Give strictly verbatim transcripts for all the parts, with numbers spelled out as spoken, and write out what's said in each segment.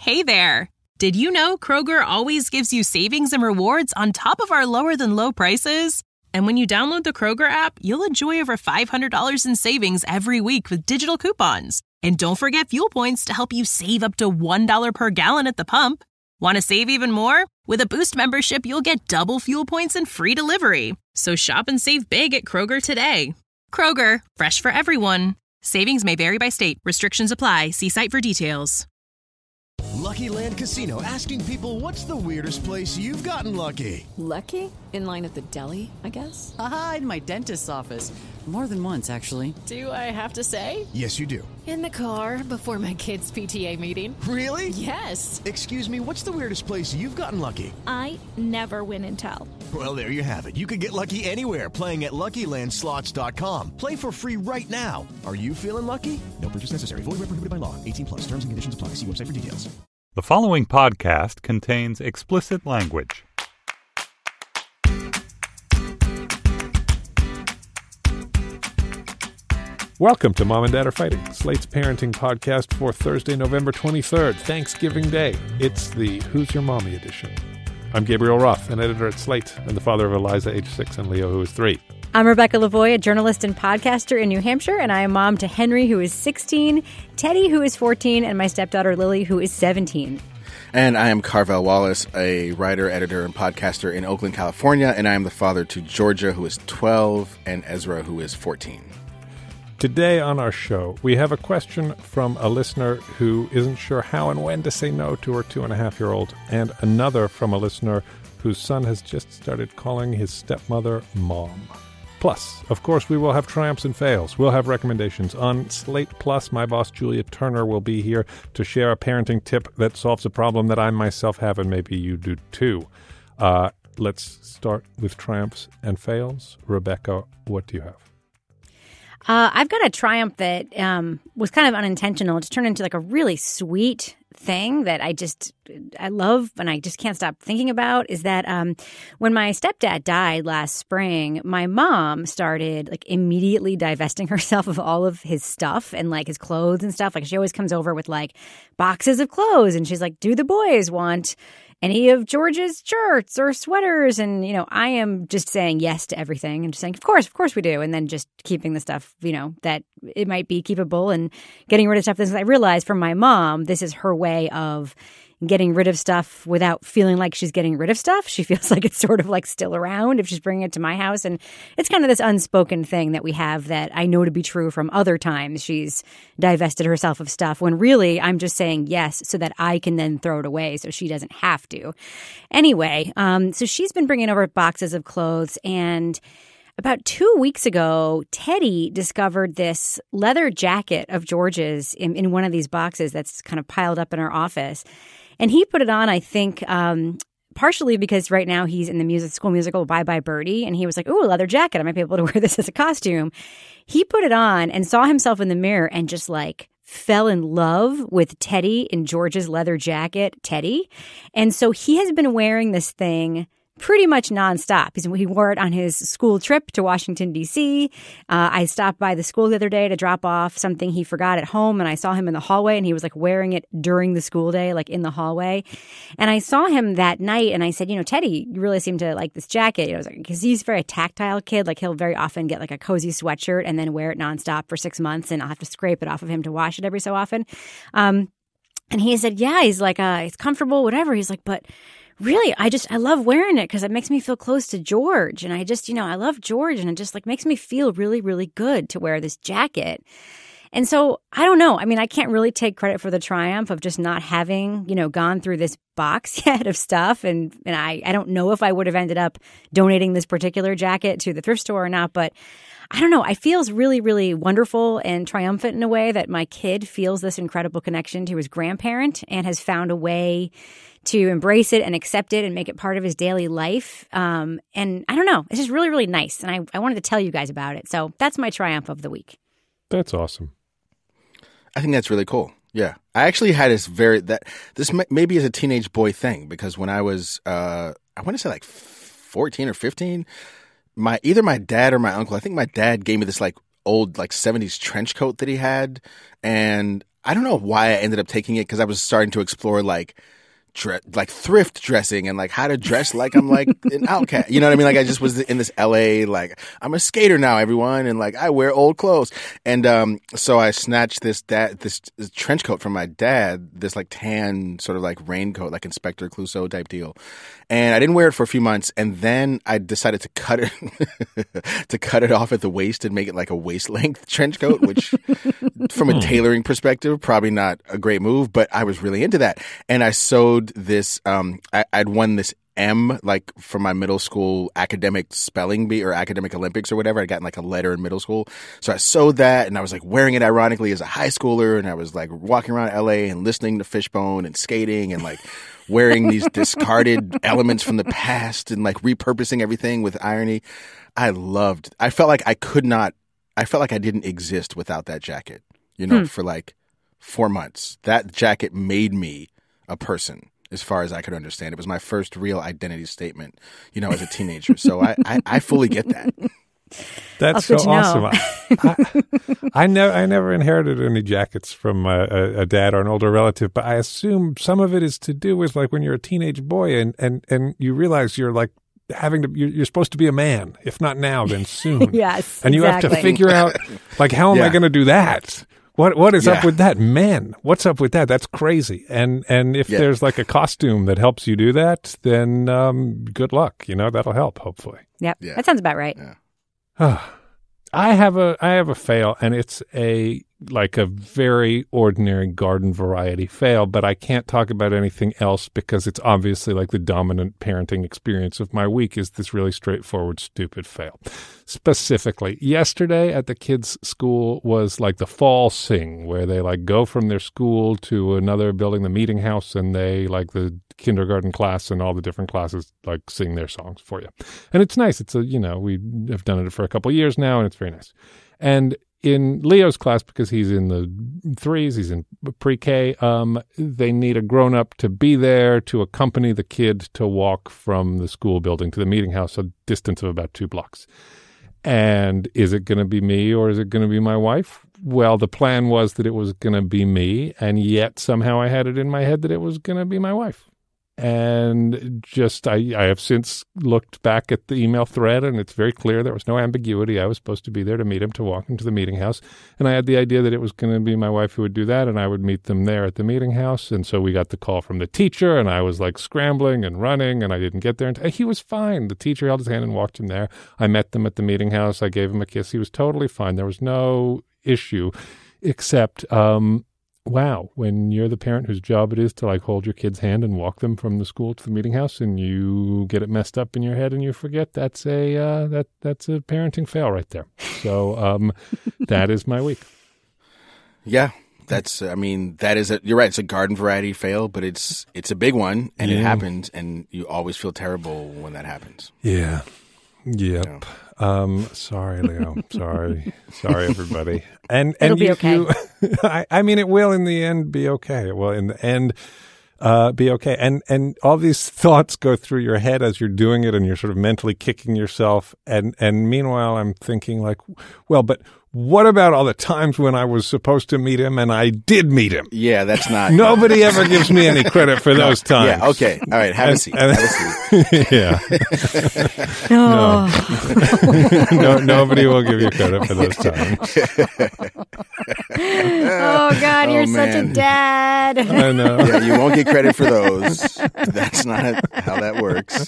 Hey there! Did you know Kroger always gives you savings and rewards on top of our lower-than-low prices? And when you download the Kroger app, you'll enjoy over five hundred dollars in savings every week with digital coupons. And don't forget fuel points to help you save up to one dollar per gallon at the pump. Want to save even more? With a Boost membership, you'll get double fuel points and free delivery. So shop and save big at Kroger today. Kroger, fresh for everyone. Savings may vary by state. Restrictions apply. See site for details. Lucky Land Casino, asking people, what's the weirdest place you've gotten lucky? Lucky? In line at the deli, I guess? Aha, in my dentist's office. More than once, actually. Do I have to say? Yes, you do. In the car before my kids' P T A meeting. Really? Yes. Excuse me, what's the weirdest place you've gotten lucky? I never win and tell. Well, there you have it. You can get lucky anywhere, playing at Lucky Land Slots dot com. Play for free right now. Are you feeling lucky? No purchase necessary. Void where prohibited by law. eighteen plus. Terms and conditions apply. See website for details. The following podcast contains explicit language. Welcome to Mom and Dad Are Fighting, Slate's parenting podcast for Thursday, November twenty-third, Thanksgiving Day. It's the Who's Your Mommy edition. I'm Gabriel Roth, an editor at Slate, and the father of Eliza, age six, and Leo, who is three. I'm Rebecca Lavoie, a journalist and podcaster in New Hampshire, and I am mom to Henry, who is sixteen, Teddy, who is fourteen, and my stepdaughter Lily, who is seventeen. And I am Carvel Wallace, a writer, editor, and podcaster in Oakland, California, and I am the father to Georgia, who is twelve, and Ezra, who is fourteen. Today on our show, we have a question from a listener who isn't sure how and when to say no to her two-and-a-half-year-old, and another from a listener whose son has just started calling his stepmother Mom. Plus, of course, we will have triumphs and fails. We'll have recommendations. On Slate Plus, my boss, Julia Turner, will be here to share a parenting tip that solves a problem that I myself have, and maybe you do too. Uh, let's start with triumphs and fails. Rebecca, what do you have? Uh, I've got a triumph that um, was kind of unintentional. It's turned into like a really sweet thing that I just, I love and I just can't stop thinking about is that um, when my stepdad died last spring, my mom started like immediately divesting herself of all of his stuff and like his clothes and stuff. Like she always comes over with like boxes of clothes and she's like, do the boys want any of George's shirts or sweaters? And, you know, I am just saying yes to everything and just saying, of course, of course we do. And then just keeping the stuff, you know, that it might be keepable and getting rid of stuff. Because I realized from my mom, this is her way of getting rid of stuff without feeling like she's getting rid of stuff. She feels like it's sort of like still around if she's bringing it to my house. And it's kind of this unspoken thing that we have that I know to be true from other times. She's divested herself of stuff when really I'm just saying yes so that I can then throw it away so she doesn't have to. Anyway, um, so she's been bringing over boxes of clothes, and about two weeks ago, Teddy discovered this leather jacket of George's in, in one of these boxes that's kind of piled up in our office. And he put it on, I think, um, partially because right now he's in the music school musical Bye Bye Birdie. And he was like, ooh, a leather jacket. I might be able to wear this as a costume. He put it on and saw himself in the mirror and just like fell in love with Teddy in George's leather jacket, Teddy. And so he has been wearing this thing pretty much nonstop. He's, he wore it on his school trip to Washington, D C. Uh, I stopped by the school the other day to drop off something he forgot at home, and I saw him in the hallway, and he was like wearing it during the school day, like in the hallway. And I saw him that night, and I said, you know, Teddy, you really seem to like this jacket. You know, because he's a very tactile kid. Like he'll very often get like a cozy sweatshirt and then wear it nonstop for six months, and I'll have to scrape it off of him to wash it every so often. Um, and he said, yeah, he's like, uh, it's comfortable, whatever. He's like, but really, I just, I love wearing it because it makes me feel close to George. And I just, you know, I love George, and it just like makes me feel really, really good to wear this jacket. And so I don't know. I mean, I can't really take credit for the triumph of just not having, you know, gone through this box yet of stuff. And, and I, I don't know if I would have ended up donating this particular jacket to the thrift store or not, but I don't know. I feels really, really wonderful and triumphant in a way that my kid feels this incredible connection to his grandparent and has found a way to embrace it and accept it and make it part of his daily life. Um, and I don't know. It's just really, really nice. And I, I wanted to tell you guys about it. So that's my triumph of the week. That's awesome. I think that's really cool. Yeah. I actually had this very, that this may, maybe is a teenage boy thing, because when I was, uh, I want to say like fourteen or fifteen, my, either my dad or my uncle, I think my dad gave me this like old, like seventies trench coat that he had. And I don't know why I ended up taking it because I was starting to explore like dre- like thrift dressing and like how to dress like I'm like an outcast. You know what I mean? Like I just was in this L A, like I'm a skater now, everyone, and like I wear old clothes. And um, so I snatched this dad this, this trench coat from my dad, this like tan sort of like raincoat, like Inspector Clouseau type deal. And I didn't wear it for a few months, and then I decided to cut it to cut it off at the waist and make it like a waist length trench coat, which from a tailoring perspective, probably not a great move, but I was really into that. And I sewed this. Um, I, I'd won this M like for my middle school academic spelling bee or academic Olympics or whatever. I'd gotten like a letter in middle school, so I sewed that, and I was like wearing it ironically as a high schooler, and I was like walking around L A and listening to Fishbone and skating and like. Wearing these discarded elements from the past and like repurposing everything with irony. I loved, I felt like I could not, I felt like I didn't exist without that jacket, you know, hmm. for like four months. That jacket made me a person as far as I could understand. It was my first real identity statement, you know, as a teenager. So I, I, I fully get that. That's so awesome. I, I, never, I never inherited any jackets from a, a, a dad or an older relative, but I assume some of it is to do with like when you're a teenage boy and, and, and you realize you're like having to, you're, you're supposed to be a man. If not now, then soon. Yes, and you exactly. have to figure out like, how am yeah. I going to do that? What what is yeah. up with that? Men, what's up with that? That's crazy. And and if yeah. there's like a costume that helps you do that, then um, good luck. You know, that'll help, hopefully. Yep, yeah. that sounds about right. Yeah. I have a I have a fail, and it's a like a very ordinary garden variety fail, but I can't talk about anything else because it's obviously like the dominant parenting experience of my week is this really straightforward, stupid fail. Specifically, yesterday at the kids' school was like the fall sing, where they like go from their school to another building, the meeting house, and they like the kindergarten class and all the different classes like sing their songs for you. And it's nice. It's a, you know, we have done it for a couple of years now, and it's very nice. And in Leo's class, because he's in the threes, he's in pre-K, um, they need a grown-up to be there to accompany the kid to walk from the school building to the meeting house, a distance of about two blocks. And is it going to be me or is it going to be my wife? Well, the plan was that it was going to be me, and yet somehow I had it in my head that it was going to be my wife. And just, I, I have since looked back at the email thread, and it's very clear there was no ambiguity. I was supposed to be there to meet him, to walk him to the meeting house. And I had the idea that it was going to be my wife who would do that, and I would meet them there at the meeting house. And so we got the call from the teacher, and I was like scrambling and running, and I didn't get there. And he was fine. The teacher held his hand and walked him there. I met them at the meeting house. I gave him a kiss. He was totally fine. There was no issue, except, um, wow, when you're the parent whose job it is to like hold your kid's hand and walk them from the school to the meeting house, and you get it messed up in your head and you forget, that's a uh, that that's a parenting fail right there. So um, that is my week. Yeah, that's. I mean, that is a. You're right. It's a garden variety fail, but it's it's a big one, and yeah. it happens, and you always feel terrible when that happens. Yeah. Yep. Yeah. Um, sorry, Leo. Sorry. Sorry, everybody. And and It'll be you, okay. you I, I mean, it will in the end be okay. It will in the end uh, be okay. And and all these thoughts go through your head as you're doing it, and you're sort of mentally kicking yourself. And and meanwhile, I'm thinking like, well, but what about all the times when I was supposed to meet him and I did meet him? Yeah, that's not. Nobody ever gives me any credit for those times. Yeah, okay. All right, have and, a seat. And, have a seat. Yeah. No. no. no. Nobody will give you credit for those times. Oh, God, you're oh, such a dad. I know. Yeah, you won't get credit for those. That's not how that works.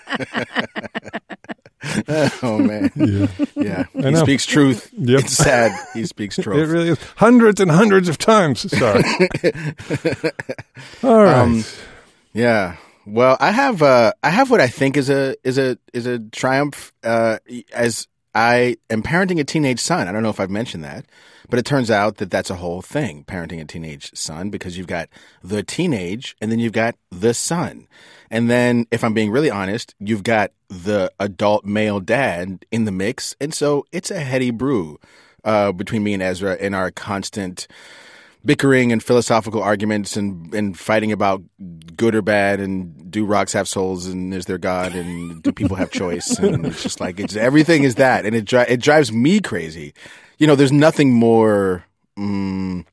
Oh, man. Yeah. yeah. He know. speaks truth. Yep. It's sad. He speaks truth. It really is. Hundreds and hundreds of times. Sorry. All right. Um, yeah. Well, I have uh, I have what I think is a is a is a triumph uh, as I am parenting a teenage son. I don't know if I've mentioned that, but it turns out that that's a whole thing, parenting a teenage son, because you've got the teenage and then you've got the son. And then, if I'm being really honest, you've got the adult male dad in the mix. And so it's a heady brew uh, between me and Ezra in our constant bickering and philosophical arguments and, and fighting about good or bad and do rocks have souls and is there God and do people have choice? And it's just like, it's everything is that. And it, dri- it drives me crazy. You know, there's nothing more mm,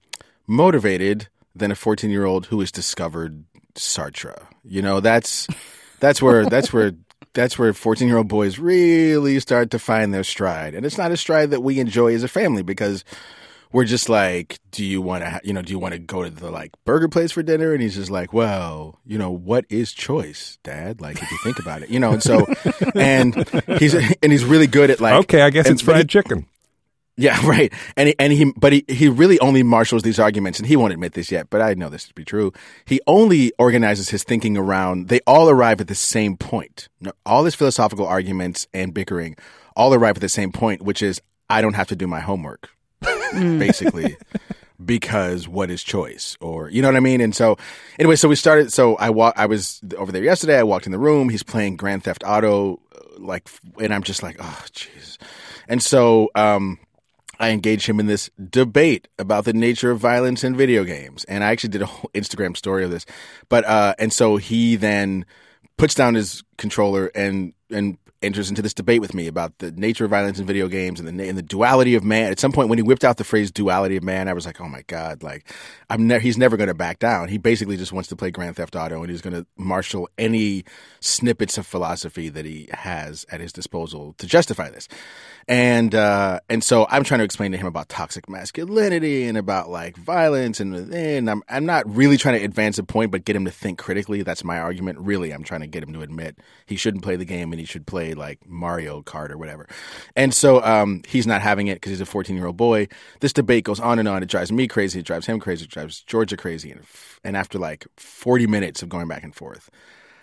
motivated than a fourteen-year-old who has discovered Sartre. You know, that's that's where that's where that's where fourteen-year-old boys really start to find their stride. And it's not a stride that we enjoy as a family because we're just like, do you want to, you know, do you want to go to the like burger place for dinner? And he's just like, well, you know, what is choice, Dad? Like, if you think about it, you know, and so, and he's, and he's really good at like, okay, I guess and, it's fried he, chicken. Yeah, right. And he, and he, but he, he really only marshals these arguments, and he won't admit this yet, but I know this to be true. He only organizes his thinking around, they all arrive at the same point. All his philosophical arguments and bickering all arrive at the same point, which is, I don't have to do my homework. Basically, because what is choice, or you know what I mean? And so, anyway, so we started. So I wa- I was over there yesterday. I walked in the room. He's playing Grand Theft Auto, like, and I'm just like, oh, jeez. And so, um, I engaged him in this debate about the nature of violence in video games, and I actually did a whole Instagram story of this. But uh, and so he then puts down his controller and and. enters into this debate with me about the nature of violence in video games and the and the duality of man. At some point, when he whipped out the phrase "duality of man," I was like, "Oh my god!" Like, I'm ne- he's never going to back down. He basically just wants to play Grand Theft Auto, and he's going to marshal any snippets of philosophy that he has at his disposal to justify this. And uh, and so I'm trying to explain to him about toxic masculinity and about like violence, and and I'm I'm not really trying to advance a point, but get him to think critically. That's my argument. Really, I'm trying to get him to admit he shouldn't play the game and he should play like Mario Kart or whatever. And so um, he's not having it because he's a fourteen-year-old boy. This debate goes on and on. It drives me crazy. It drives him crazy. It drives Georgia crazy. And, and after like forty minutes of going back and forth,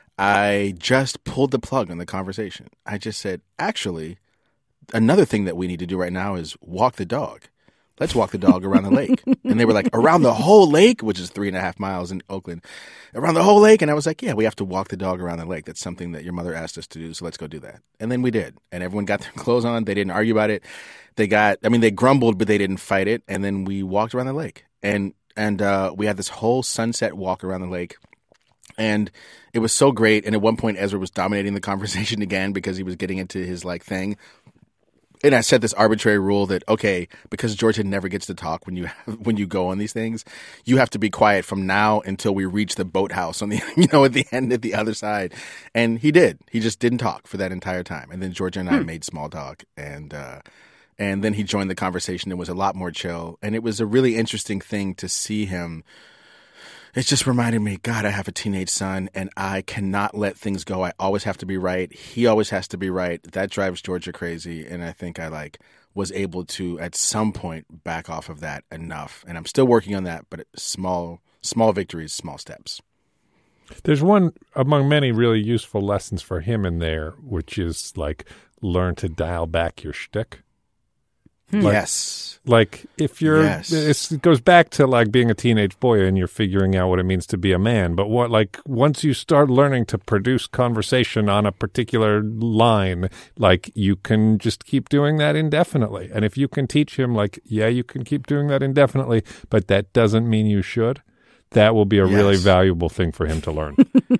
I just pulled the plug on the conversation. I just said, actually, another thing that we need to do right now is walk the dog. Let's walk the dog around the lake. And they were like, around the whole lake, which is three and a half miles in Oakland, around the whole lake. And I was like, yeah, we have to walk the dog around the lake. That's something that your mother asked us to do. So let's go do that. And then we did. And everyone got their clothes on. They didn't argue about it. They got, I mean, they grumbled, but they didn't fight it. And then we walked around the lake. And, and uh, we had this whole sunset walk around the lake. And it was so great. And at one point, Ezra was dominating the conversation again because he was getting into his like thing. And I set this arbitrary rule that, okay, because Georgia never gets to talk when you have, when you go on these things, you have to be quiet from now until we reach the boathouse on the, you know, at the end, at the other side. And he did. He just didn't talk for that entire time. And then Georgia and I hmm. made small talk. And, uh, and then he joined the conversation and was a lot more chill. And it was a really interesting thing to see him. It just reminded me, God, I have a teenage son and I cannot let things go. I always have to be right. He always has to be right. That drives Georgia crazy. And I think I like was able to at some point back off of that enough. And I'm still working on that, but small, small victories, small steps. There's one among many really useful lessons for him in there, which is like learn to dial back your shtick. Like, yes. Like if you're, yes. it's, it goes back to like being a teenage boy and you're figuring out what it means to be a man. But what, like once you start learning to produce conversation on a particular line, like you can just keep doing that indefinitely. And if you can teach him like, yeah, you can keep doing that indefinitely, but that doesn't mean you should. That will be a yes. really valuable thing for him to learn.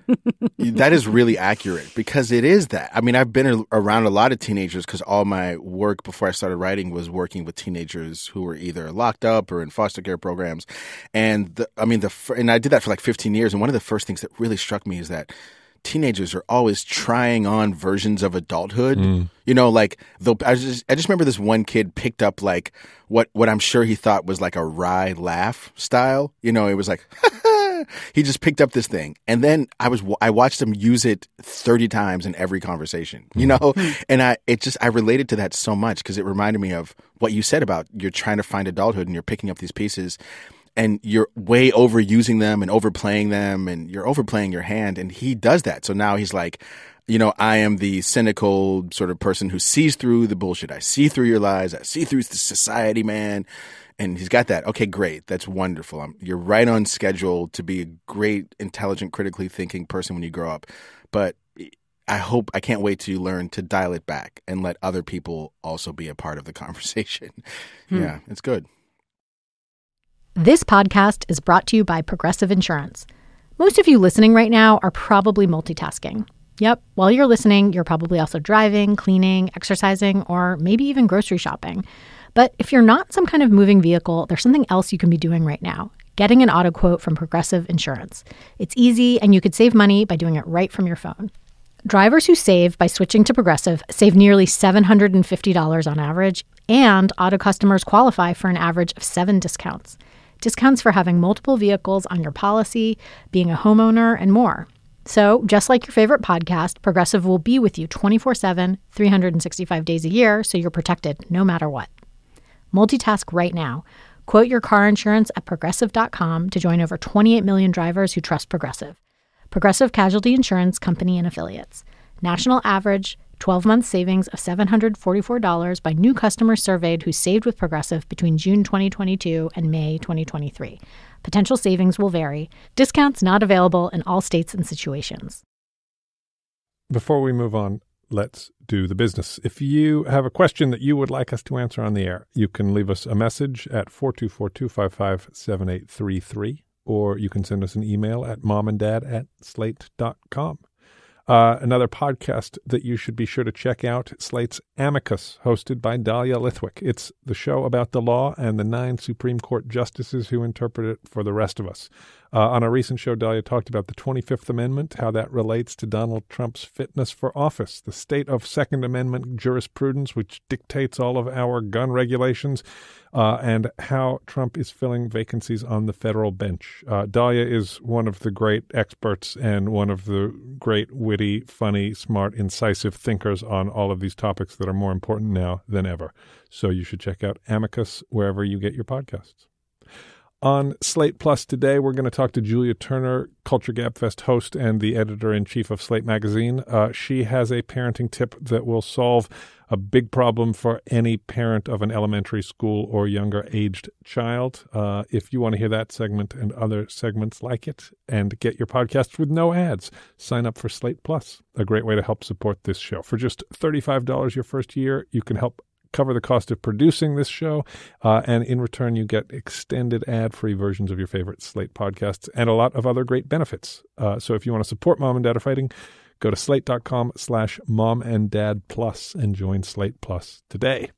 That is really accurate because it is that. I mean, I've been a, around a lot of teenagers because all my work before I started writing was working with teenagers who were either locked up or in foster care programs. And the, I mean, the and I did that for like fifteen years. And one of the first things that really struck me is that teenagers are always trying on versions of adulthood. Mm. You know, like though I just I just remember this one kid picked up like what what I'm sure he thought was like a wry laugh style. You know, it was like he just picked up this thing, and then I was I watched him use it thirty times in every conversation. You know, and I it just I related to that so much because it reminded me of what you said about you're trying to find adulthood and you're picking up these pieces. And you're way overusing them and overplaying them and you're overplaying your hand. And he does that. So now he's like, you know, I am the cynical sort of person who sees through the bullshit. I see through your lies. I see through the society, man. And he's got that. Okay, great. That's wonderful. I'm, you're right on schedule to be a great, intelligent, critically thinking person when you grow up. But I hope, I can't wait to learn to dial it back and let other people also be a part of the conversation. Hmm. Yeah, it's good. This podcast is brought to you by Progressive Insurance. Most of you listening right now are probably multitasking. Yep, while you're listening, you're probably also driving, cleaning, exercising, or maybe even grocery shopping. But if you're not some kind of moving vehicle, there's something else you can be doing right now. getting an auto quote from Progressive Insurance. It's easy, and you could save money by doing it right from your phone. Drivers who save by switching to Progressive save nearly seven hundred fifty dollars on average, and auto customers qualify for an average of seven discounts. Discounts for having multiple vehicles on your policy, being a homeowner, and more. So, just like your favorite podcast, Progressive will be with you twenty-four seven, three hundred sixty-five days a year, so you're protected no matter what. Multitask right now. Quote your car insurance at Progressive dot com to join over twenty-eight million drivers who trust Progressive. Progressive Casualty Insurance Company and Affiliates. National average twelve-month savings of seven hundred forty-four dollars by new customers surveyed who saved with Progressive between June twenty twenty-two and May twenty twenty-three. Potential savings will vary. Discounts not available in all states and situations. Before we move on, let's do the business. If you have a question that you would like us to answer on the air, you can leave us a message at four two four, two five five, seven eight three three, or you can send us an email at momanddad at slate dot com. Uh, another podcast that you should be sure to check out, Slate's Amicus, hosted by Dahlia Lithwick. It's the show about the law and the nine Supreme Court justices who interpret it for the rest of us. Uh, on a recent show, Dahlia talked about the twenty-fifth Amendment, how that relates to Donald Trump's fitness for office, the state of Second Amendment jurisprudence, which dictates all of our gun regulations, uh, and how Trump is filling vacancies on the federal bench. Uh, Dahlia is one of the great experts and one of the great witty, funny, smart, incisive thinkers on all of these topics that are more important now than ever. So you should check out Amicus wherever you get your podcasts. On Slate Plus today, we're going to talk to Julia Turner, Culture Gabfest host and the editor-in-chief of Slate Magazine. Uh, she has a parenting tip that will solve a big problem for any parent of an elementary school or younger-aged child. Uh, if you want to hear that segment and other segments like it and get your podcasts with no ads, sign up for Slate Plus, a great way to help support this show. For just thirty-five dollars your first year, you can help cover the cost of producing this show, uh, and in return you get extended ad-free versions of your favorite Slate podcasts and a lot of other great benefits. Uh, so if you want to support Mom and Dad Are Fighting, go to slate.com slash mom and dad plus and join Slate Plus today.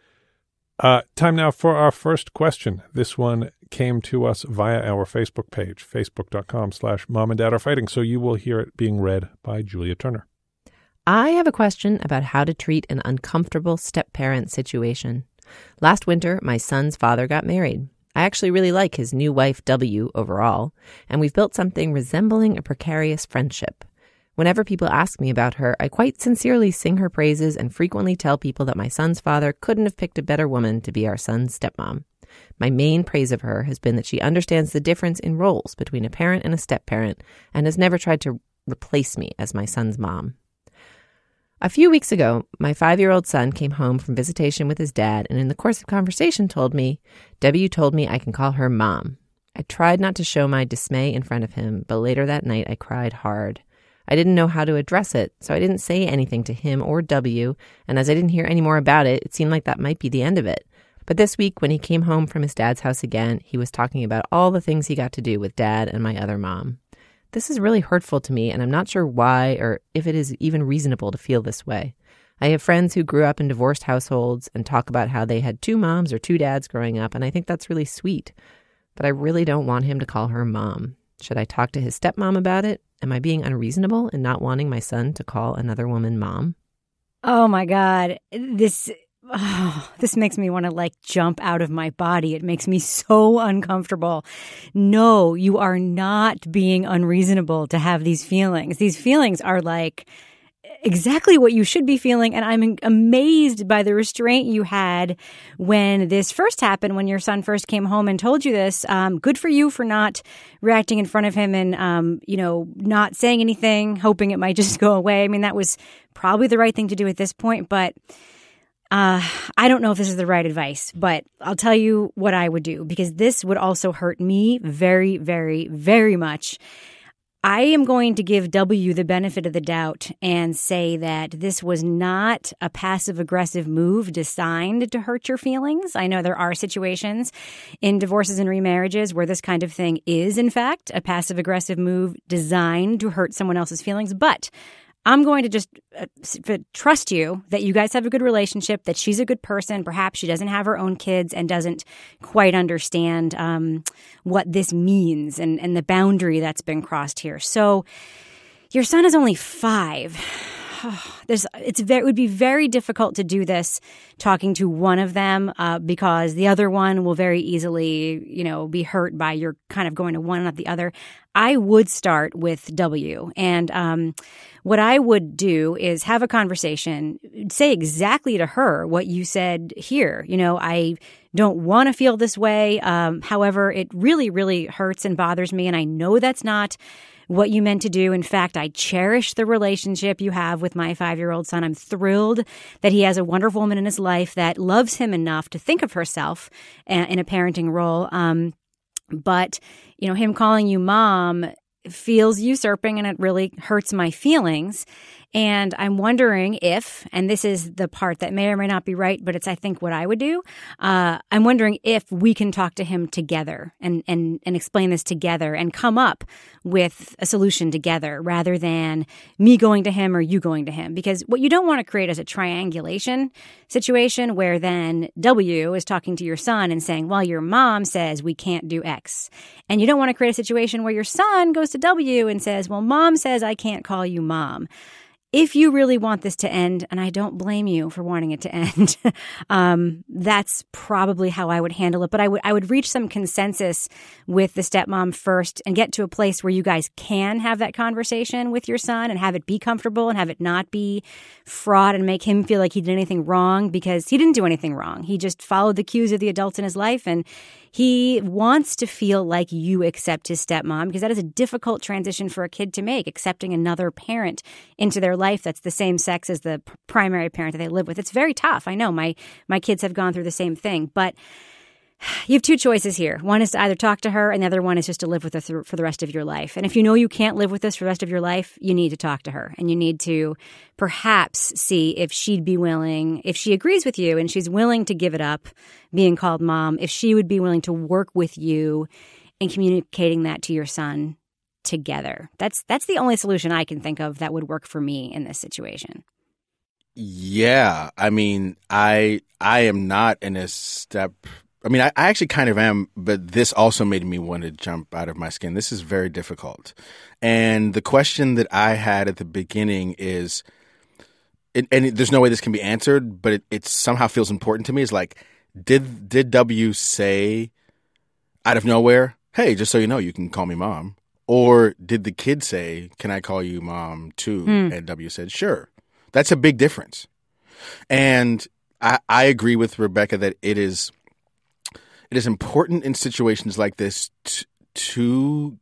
Uh, time now for our first question. This one came to us via our Facebook page, facebook.com slash mom and dad are fighting. So you will hear it being read by Julia Turner. I have a question about how to treat an uncomfortable step-parent situation. Last winter, my son's father got married. I actually really like his new wife, W, overall, and we've built something resembling a precarious friendship. Whenever people ask me about her, I quite sincerely sing her praises and frequently tell people that my son's father couldn't have picked a better woman to be our son's stepmom. My main praise of her has been that she understands the difference in roles between a parent and a step-parent and has never tried to replace me as my son's mom. A few weeks ago, my five-year-old son came home from visitation with his dad and in the course of conversation told me, W told me I can call her Mom. I tried not to show my dismay in front of him, but later that night I cried hard. I didn't know how to address it, so I didn't say anything to him or W, and as I didn't hear any more about it, it seemed like that might be the end of it. But this week, when he came home from his dad's house again, he was talking about all the things he got to do with Dad and my other mom. This is really hurtful to me, and I'm not sure why or if it is even reasonable to feel this way. I have friends who grew up in divorced households and talk about how they had two moms or two dads growing up, and I think that's really sweet. But I really don't want him to call her Mom. Should I talk to his stepmom about it? Am I being unreasonable in not wanting my son to call another woman Mom? Oh, my God. This... Oh, this makes me want to like jump out of my body. It makes me so uncomfortable. No, you are not being unreasonable to have these feelings. These feelings are like exactly what you should be feeling. And I'm amazed by the restraint you had when this first happened, when your son first came home and told you this. Um, good for you for not reacting in front of him and, um, you know, not saying anything, hoping it might just go away. I mean, that was probably the right thing to do at this point, but Uh, I don't know if this is the right advice, but I'll tell you what I would do, because this would also hurt me very, very, very much. I am going to give W the benefit of the doubt and say that this was not a passive-aggressive move designed to hurt your feelings. I know there are situations in divorces and remarriages where this kind of thing is, in fact, a passive-aggressive move designed to hurt someone else's feelings, but I'm going to just uh, f- trust you that you guys have a good relationship, that she's a good person. Perhaps she doesn't have her own kids and doesn't quite understand um, what this means and, and the boundary that's been crossed here. So your son is only five. There's, it's very, it would be very difficult to do this talking to one of them uh, because the other one will very easily, you know, be hurt by your kind of going to one, not the other. I would start with W. And um, what I would do is have a conversation, say exactly to her what you said here. You know, I don't want to feel this way. Um, however, it really, really hurts and bothers me. And I know that's not what you meant to do. In fact, I cherish the relationship you have with my five-year-old son. I'm thrilled that he has a wonderful woman in his life that loves him enough to think of herself in a parenting role. Um, but, you know, him calling you mom feels usurping and it really hurts my feelings. And I'm wondering if, and this is the part that may or may not be right, but it's, I think, what I would do. Uh, I'm wondering if we can talk to him together and, and, and explain this together and come up with a solution together rather than me going to him or you going to him. Because what you don't want to create is a triangulation situation where then W is talking to your son and saying, well, your mom says we can't do X. And you don't want to create a situation where your son goes to W and says, well, mom says I can't call you mom. If you really want this to end, and I don't blame you for wanting it to end, um, that's probably how I would handle it. But I would I would reach some consensus with the stepmom first and get to a place where you guys can have that conversation with your son and have it be comfortable and have it not be fraught and make him feel like he did anything wrong, because he didn't do anything wrong. He just followed the cues of the adults in his life, and he wants to feel like you accept his stepmom, because that is a difficult transition for a kid to make, accepting another parent into their life that's the same sex as the p- primary parent that they live with. It's very tough. I know my my kids have gone through the same thing, but you have two choices here. One is to either talk to her, and the other one is just to live with her th- for the rest of your life. And if you know you can't live with this for the rest of your life, you need to talk to her, and you need to perhaps see if she'd be willing, if she agrees with you and she's willing to give it up, being called mom, if she would be willing to work with you in communicating that to your son together. That's that's the only solution I can think of that would work for me in this situation. Yeah, I mean, I I am not in a step. I mean, I, I actually kind of am, but this also made me want to jump out of my skin. This is very difficult. And the question that I had at the beginning is, it, and it, there's no way this can be answered, but it, it somehow feels important to me, is like, did did W say out of nowhere, hey, just so you know, you can call me mom? Or did the kid say, can I call you mom too? Mm. And W said, sure. That's a big difference. And I, I agree with Rebecca that it is it is important in situations like this t- to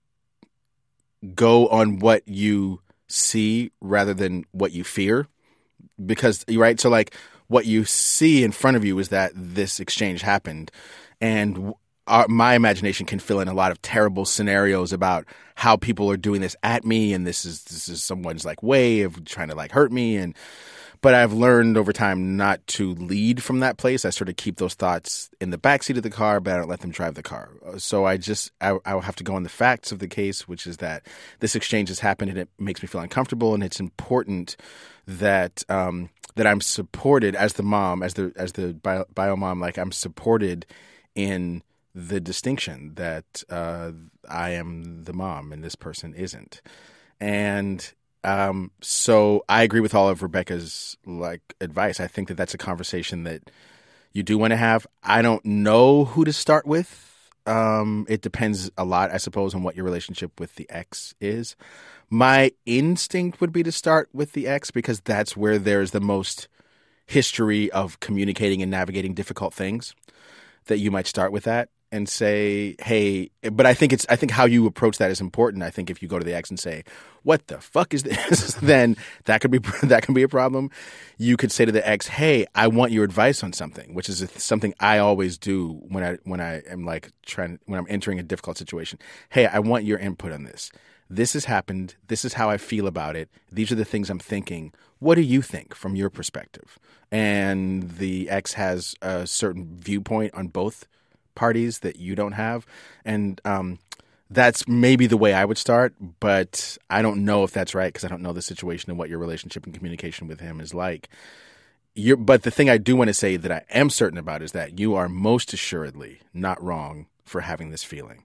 go on what you see rather than what you fear. Because, right, so like what you see in front of you is that this exchange happened. And our, my imagination can fill in a lot of terrible scenarios about how people are doing this at me, and this is this is someone's like way of trying to like hurt me. And but I've learned over time not to lead from that place. I sort of keep those thoughts in the backseat of the car, but I don't let them drive the car. So I just I, I will have to go on the facts of the case, which is that this exchange has happened and it makes me feel uncomfortable, and it's important that um, that I'm supported as the mom, as the as the bio, bio mom, like I'm supported in the distinction that uh, I am the mom and this person isn't. And um, so I agree with all of Rebecca's like advice. I think that that's a conversation that you do want to have. I don't know who to start with. Um, it depends a lot, I suppose, on what your relationship with the ex is. My instinct would be to start with the ex, because that's where there's the most history of communicating and navigating difficult things, that you might start with that and say, hey, but I think it's, I think how you approach that is important. I think if you go to the ex and say, what the fuck is this? Then that could be, that can be a problem. You could say to the ex, hey, I want your advice on something, which is something I always do when I, when I am like trying, when I'm entering a difficult situation. Hey, I want your input on this. This has happened. This is how I feel about it. These are the things I'm thinking. What do you think from your perspective? And the ex has a certain viewpoint on both parties that you don't have. And um, that's maybe the way I would start, but I don't know if that's right because I don't know the situation and what your relationship and communication with him is like. You're, but the thing I do want to say that I am certain about is that you are most assuredly not wrong for having this feeling.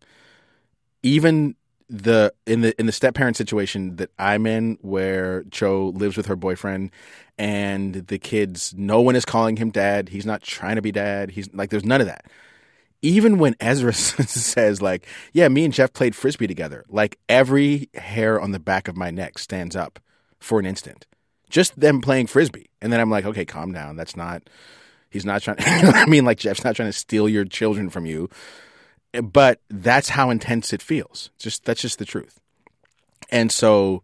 Even the in the in the step parent situation that I'm in, where Cho lives with her boyfriend, and the kids, no one is calling him dad. He's not trying to be dad. He's like, there's none of that. Even when Ezra says, like, yeah, me and Jeff played Frisbee together, like every hair on the back of my neck stands up for an instant. Just them playing Frisbee. And then I'm like, okay, calm down. That's not, he's not trying, I mean, like, Jeff's not trying to steal your children from you. But that's how intense it feels. Just that's just the truth. And so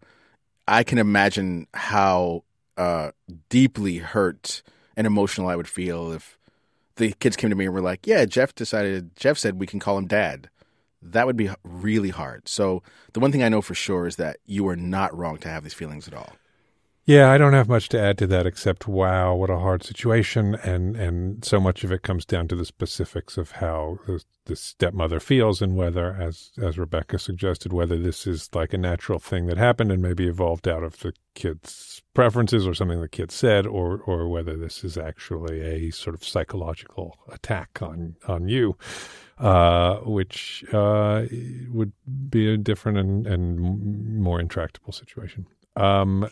I can imagine how uh, deeply hurt and emotional I would feel if the kids came to me and were like, yeah, Jeff decided, Jeff said we can call him dad. That would be really hard. So the one thing I know for sure is that you are not wrong to have these feelings at all. Yeah, I don't have much to add to that except, wow, what a hard situation. And, and so much of it comes down to the specifics of how the, the stepmother feels and whether, as as Rebecca suggested, whether this is like a natural thing that happened and maybe evolved out of the kid's preferences or something the kid said, or or whether this is actually a sort of psychological attack on, on you, uh, which uh, would be a different and, and more intractable situation. Um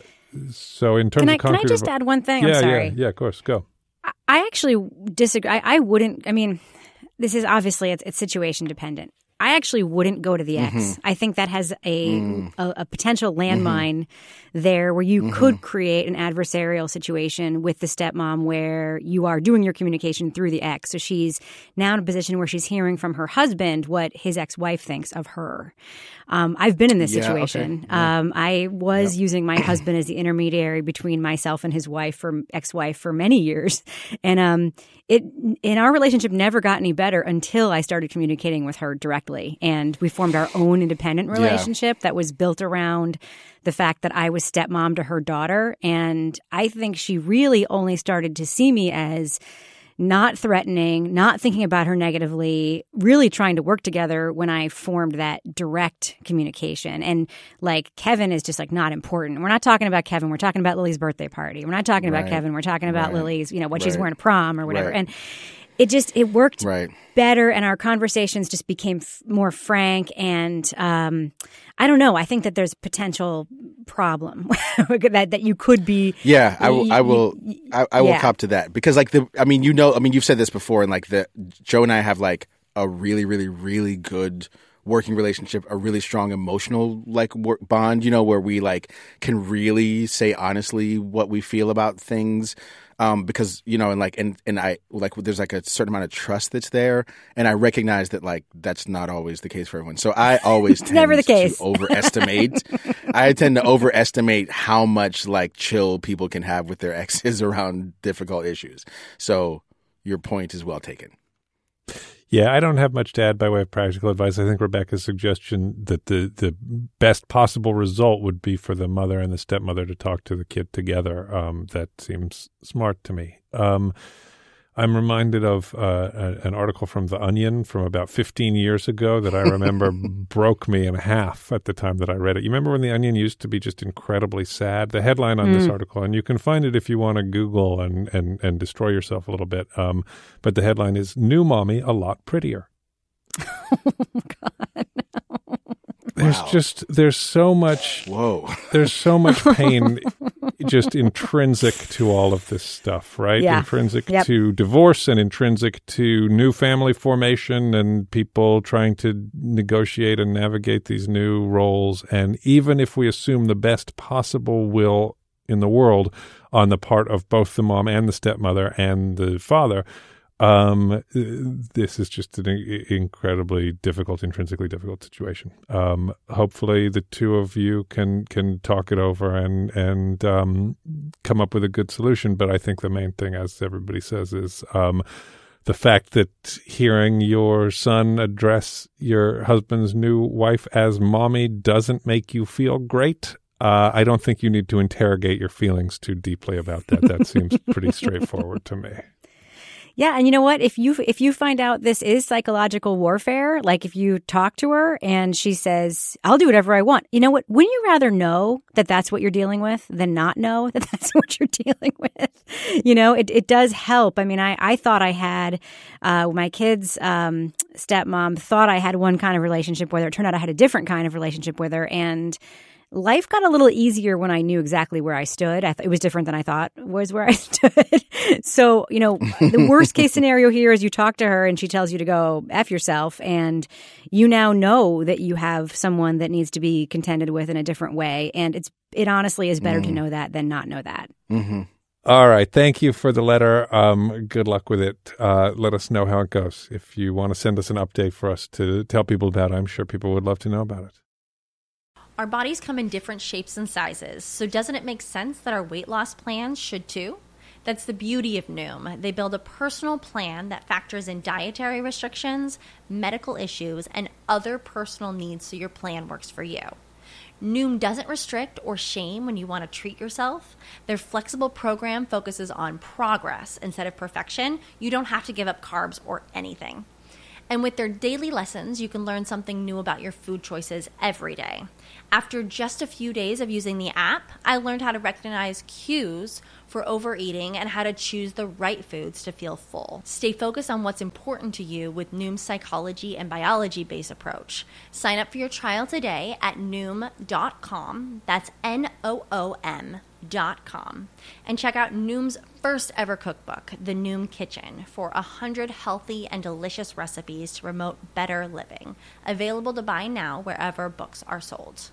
So in terms can I, of can I just add one thing? Yeah, I'm sorry. Yeah, yeah, of course. Go. I, I actually disagree. I, I wouldn't. I mean, this is obviously it's, it's situation dependent. I actually wouldn't go to the ex. Mhm. I think that has a Mm. a, a potential landmine there where you Mhm. could create an adversarial situation with the stepmom where you are doing your communication through the ex. So she's now in a position where she's hearing from her husband what his ex-wife thinks of her. Um, I've been in this Yeah, okay. situation. Yeah. Um, I was using my husband as the intermediary between myself and his wife for ex-wife for many years. And um, it in our relationship never got any better until I started communicating with her directly. And we formed our own independent Yeah. relationship that was built around the fact that I was stepmom to her daughter. And I think she really only started to see me as not threatening, not thinking about her negatively, really trying to work together when I formed that direct communication. And like Kevin is just like not important. We're not talking about Kevin. We're talking about Lily's birthday party. We're not talking about Right. Kevin. We're talking about Right. Lily's, you know, what she's Right. wearing to prom or whatever. Right. And it just, it worked Right. better. And our conversations just became f- more frank. And um, I don't know. I think that there's potential problem that, that you could be. Yeah, I will. I will. I, I will yeah. cop to that because, like the. I mean, you know. I mean, you've said this before, and like the Joe and I have like a really, really, really good working relationship, a really strong emotional like work bond. You know, where we like can really say honestly what we feel about things. Um, because, you know, and like, and, and I like, there's like a certain amount of trust that's there. And I recognize that like, that's not always the case for everyone. So I always tend never the case. to overestimate. I tend to overestimate how much like chill people can have with their exes around difficult issues. So your point is well taken. Yeah, I don't have much to add by way of practical advice. I think Rebecca's suggestion that the, the best possible result would be for the mother and the stepmother to talk to the kid together. Um, that seems smart to me. Um, I'm reminded of uh, a, an article from The Onion from about fifteen years ago that I remember broke me in half at the time that I read it. You remember when The Onion used to be just incredibly sad? The headline on mm. this article, and you can find it if you want to Google and, and, and destroy yourself a little bit. Um, but the headline is, New Mommy A Lot Prettier. Oh, God. There's Wow. just, there's so much, Whoa. there's so much pain just intrinsic to all of this stuff, right? Yeah. Intrinsic Yep. to divorce and intrinsic to new family formation and people trying to negotiate and navigate these new roles. And even if we assume the best possible will in the world on the part of both the mom and the stepmother and the father, Um, this is just an incredibly difficult, intrinsically difficult situation. Um, hopefully the two of you can, can talk it over and, and, um, come up with a good solution. But I think the main thing, as everybody says, is, um, the fact that hearing your son address your husband's new wife as mommy doesn't make you feel great. Uh, I don't think you need to interrogate your feelings too deeply about that. That seems pretty straightforward to me. Yeah, and you know what? If you if you find out this is psychological warfare, like if you talk to her and she says, "I'll do whatever I want," you know what? Wouldn't you rather know that that's what you're dealing with than not know that that's what you're dealing with? You know, it it does help. I mean, I I thought I had uh, my kid's um, stepmom thought I had one kind of relationship with her. It turned out I had a different kind of relationship with her, and life got a little easier when I knew exactly where I stood. I th- it was different than I thought was where I stood. So, you know, the worst case scenario here is you talk to her and she tells you to go F yourself, and you now know that you have someone that needs to be contended with in a different way. And it's it honestly is better mm. to know that than not know that. Mm-hmm. All right. Thank you for the letter. Um, good luck with it. Uh, let us know how it goes. If you want to send us an update for us to tell people about it, I'm sure people would love to know about it. Our bodies come in different shapes and sizes, so doesn't it make sense that our weight loss plans should too? That's the beauty of Noom. They build a personal plan that factors in dietary restrictions, medical issues, and other personal needs so your plan works for you. Noom doesn't restrict or shame when you want to treat yourself. Their flexible program focuses on progress instead of perfection. You don't have to give up carbs or anything. And with their daily lessons, you can learn something new about your food choices every day. After just a few days of using the app, I learned how to recognize cues for overeating and how to choose the right foods to feel full. Stay focused on what's important to you with Noom's psychology and biology-based approach. Sign up for your trial today at noom dot com. That's N O O M dot com. And check out Noom's first ever cookbook, The Noom Kitchen, for one hundred healthy and delicious recipes to promote better living. Available to buy now wherever books are sold.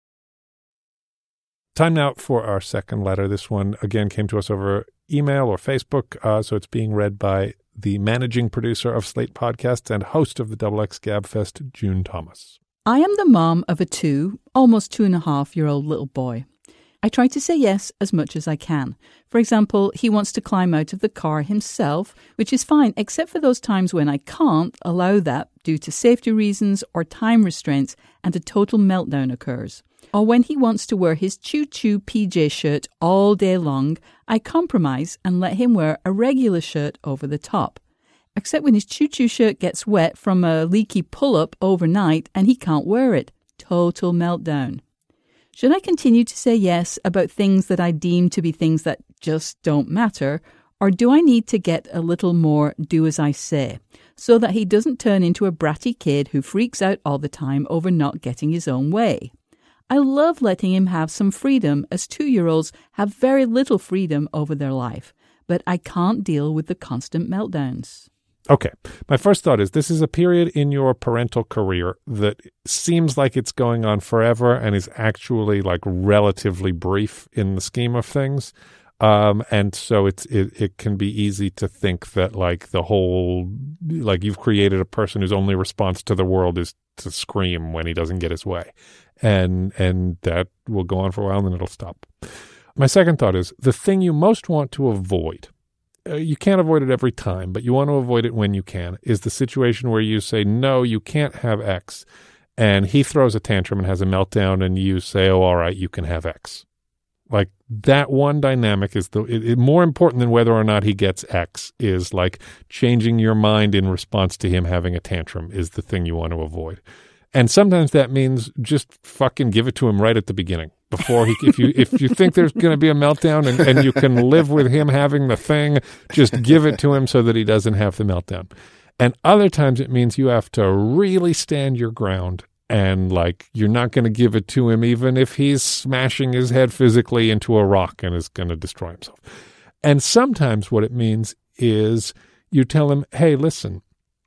Time now for our second letter. This one, again, came to us over email or Facebook, uh, so it's being read by the managing producer of Slate Podcasts and host of the Double X Gabfest, June Thomas. I am the mom of a two, almost two and a half year old little boy. I try to say yes as much as I can. For example, he wants to climb out of the car himself, which is fine, except for those times when I can't allow that due to safety reasons or time restraints, and a total meltdown occurs. Or when he wants to wear his choo-choo P J shirt all day long, I compromise and let him wear a regular shirt over the top. Except when his choo-choo shirt gets wet from a leaky pull-up overnight and he can't wear it. Total meltdown. Should I continue to say yes about things that I deem to be things that just don't matter, or do I need to get a little more do as I say, so that he doesn't turn into a bratty kid who freaks out all the time over not getting his own way? I love letting him have some freedom, as two-year-olds have very little freedom over their life, but I can't deal with the constant meltdowns. Okay. My first thought is this is a period in your parental career that seems like it's going on forever and is actually like relatively brief in the scheme of things. Um, and so it's, it, it can be easy to think that like the whole, like you've created a person whose only response to the world is to scream when he doesn't get his way. And, and that will go on for a while and then it'll stop. My second thought is the thing you most want to avoid, uh, you can't avoid it every time, but you want to avoid it when you can, is the situation where you say, no, you can't have X. And he throws a tantrum and has a meltdown and you say, oh, all right, you can have X. Like that one dynamic is the it, it, more important than whether or not he gets X is like changing your mind in response to him having a tantrum is the thing you want to avoid. And sometimes that means just fucking give it to him right at the beginning before he, if you, if you think there's going to be a meltdown and, and you can live with him having the thing, just give it to him so that he doesn't have the meltdown. And other times it means you have to really stand your ground and like, you're not going to give it to him even if he's smashing his head physically into a rock and is going to destroy himself. And sometimes what it means is you tell him, hey, listen,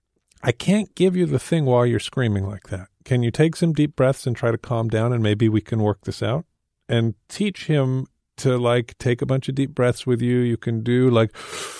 I can't give you the thing while you're screaming like that. Can you take some deep breaths and try to calm down and maybe we can work this out? And teach him to like take a bunch of deep breaths with you. You can do like